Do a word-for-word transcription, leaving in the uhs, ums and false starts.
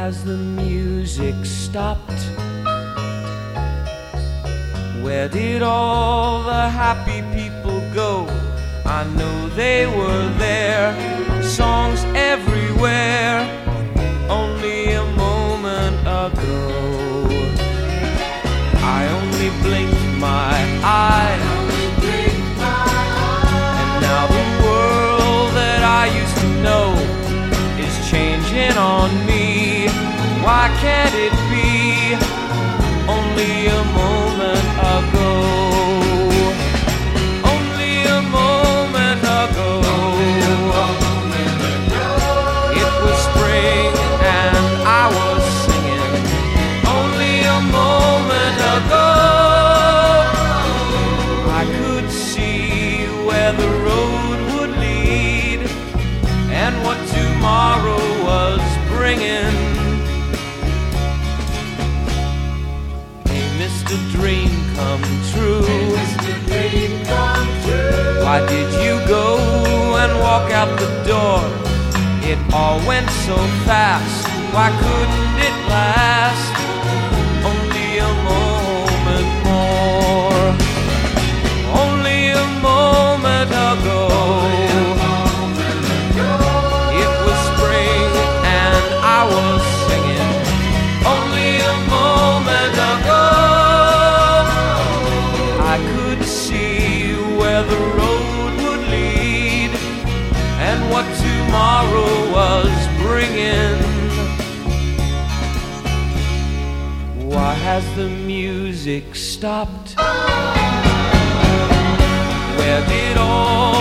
has the music stopped? Where did all the happy people go? I know they were there, songs everywhere, only a moment ago. I only blinked my eyes, and now the world that I used to know is changing on me. Why can't it be only a moment ago? Only a moment ago. It was spring and I was singing. Only a moment ago. I could see where the road would lead and what tomorrow was bringing. Hey, Mister Dream Come True, hey, Mister Dream Come True. Why did you go and walk out the door? It all went so fast. Why couldn't it last only a moment more? Only a moment ago. It was spring and I was singing. Only a moment ago. I could see where the road would lead and what tomorrow was bringing. Why has the music stopped? Where did all